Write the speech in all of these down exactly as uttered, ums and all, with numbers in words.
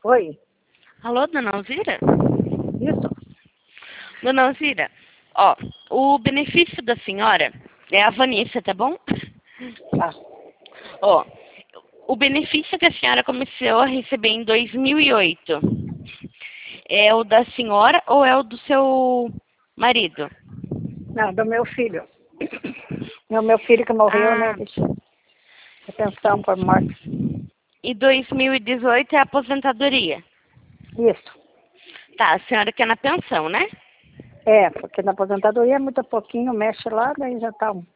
Oi, Alô, dona Alzira? isso? Dona Alzira, ó, o benefício da senhora é a Vanessa, tá bom? Tá. Ó, o benefício que a senhora começou a receber em dois mil e oito é o da senhora ou é o do seu marido? Não, do meu filho. É o meu filho que morreu, né? Ah, Deixou a pensão por morte. e dois mil e dezoito é a aposentadoria. Isso. Tá, a senhora quer na pensão, né? É, porque na aposentadoria é muito pouquinho, mexe lá, daí já tá um.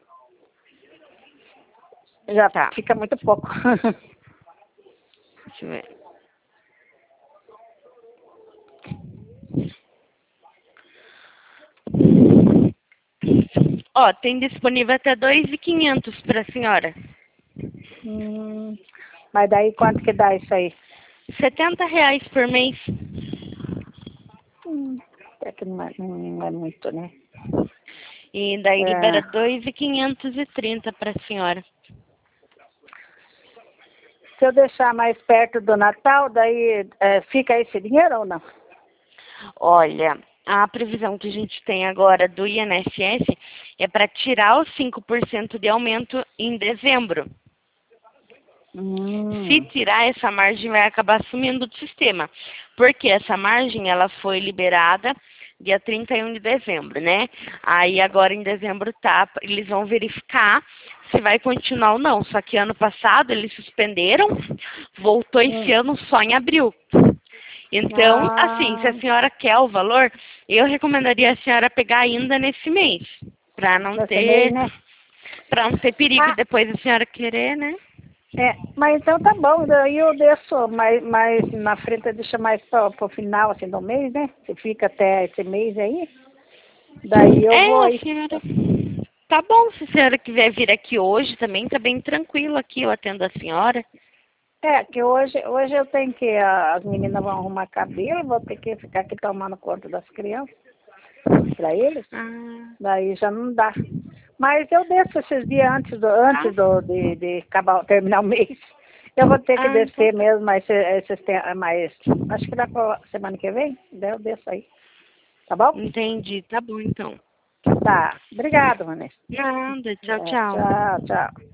Já Tá, fica muito pouco. deixa eu ver. Ó, tem disponível até dois mil e quinhentos para a senhora. hum, mas daí quanto que dá isso aí? setenta reais por mês. Hum, é que não é, não é muito, né? E daí libera É, dois mil quinhentos e trinta para a senhora. se eu deixar mais perto do Natal, daí é, fica esse dinheiro ou não? Olha, a previsão que a gente tem agora do I N S S é para tirar os cinco por cento de aumento em dezembro. Se Hum, tirar, essa margem vai acabar sumindo do sistema. Porque essa margem ela foi liberada dia trinta e um de dezembro, né? Aí agora em dezembro tá, eles vão verificar se vai continuar ou não. Só que ano passado eles suspenderam, voltou esse hum. ano só em abril. Então, assim, se Ah, a senhora quer o valor, eu recomendaria a senhora pegar ainda nesse mês, para não nesse mês, ter, né? para não ter perigo Ah, depois a senhora querer, né? é, mas então tá bom, daí eu desço mais, mais na frente, deixa mais para o final assim do mês, né? Se fica até esse mês aí, daí eu vou É, a aí. senhora. Tá bom, se a senhora quiser vir aqui hoje também, tá bem tranquilo aqui, eu atendo a senhora. É, que hoje, hoje eu tenho que, a- as meninas vão arrumar cabelo, vou ter que ficar aqui tomando conta das crianças, para eles, Ah, daí já não dá. Mas eu desço esses dias antes do, tá. antes do, de, de acabar, terminar o mês. Eu vou ter que Ah, então descer tá. mesmo, mas esses, tem- mais, acho que dá para semana que vem, daí eu desço aí, tá bom? Entendi, tá bom então. Tá. Obrigado, Vanessa. Nada, tchau, É, tchau. tchau, tchau.